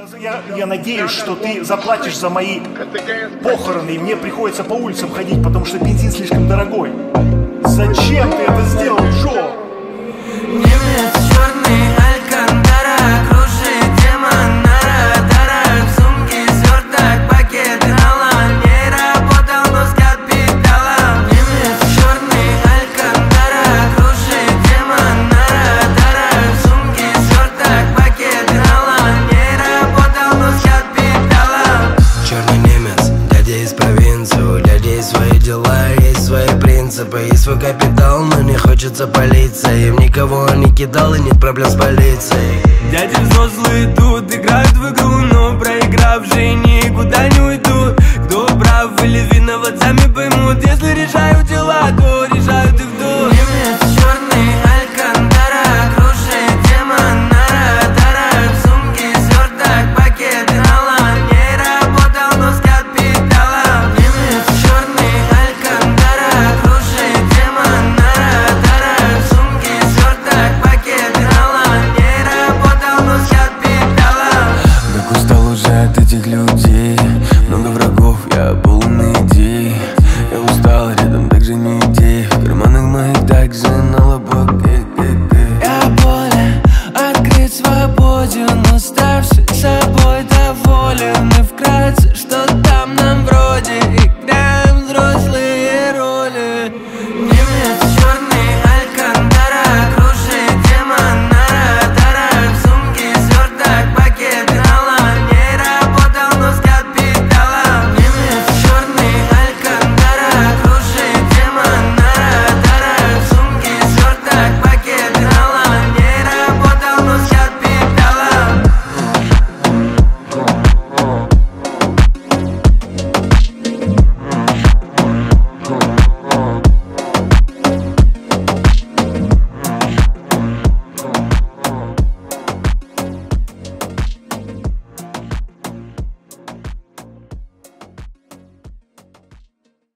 Я надеюсь, что ты заплатишь за мои похороны, и мне приходится по улицам ходить, потому что бензин слишком дорогой. Зачем ты это сделал, Джо? Немец черный, Алькантара, кружит демон на радарах. В сумке сверток, пакет ролла, не работал, но скат педала. Немец черный, Алькантара, кружит демон на радарах. В сумке сверток, пакет ролла, не работал, но скат педала. Черный немец, дядя из провинции, у дядей свои дела, есть свои принципы, есть свой капитал, но не хочется палиться. Им никого не кидал и нет проблем с полицией. Дяди взрослые тут играют в игру, но проигравшие никуда не уйдут. Кто прав или виноват, сами поймут. Если решают дела, то решают их тут. Немец черный, Алькантара, кружит демон на радарах. В сумке сверток, пакет ролла, не работал, но скат педала. Немец черный, Алькантара, кружит демон на радарах. В сумке сверток, пакет ролла, не работал, но скат педала. Так устал уже от этих людей.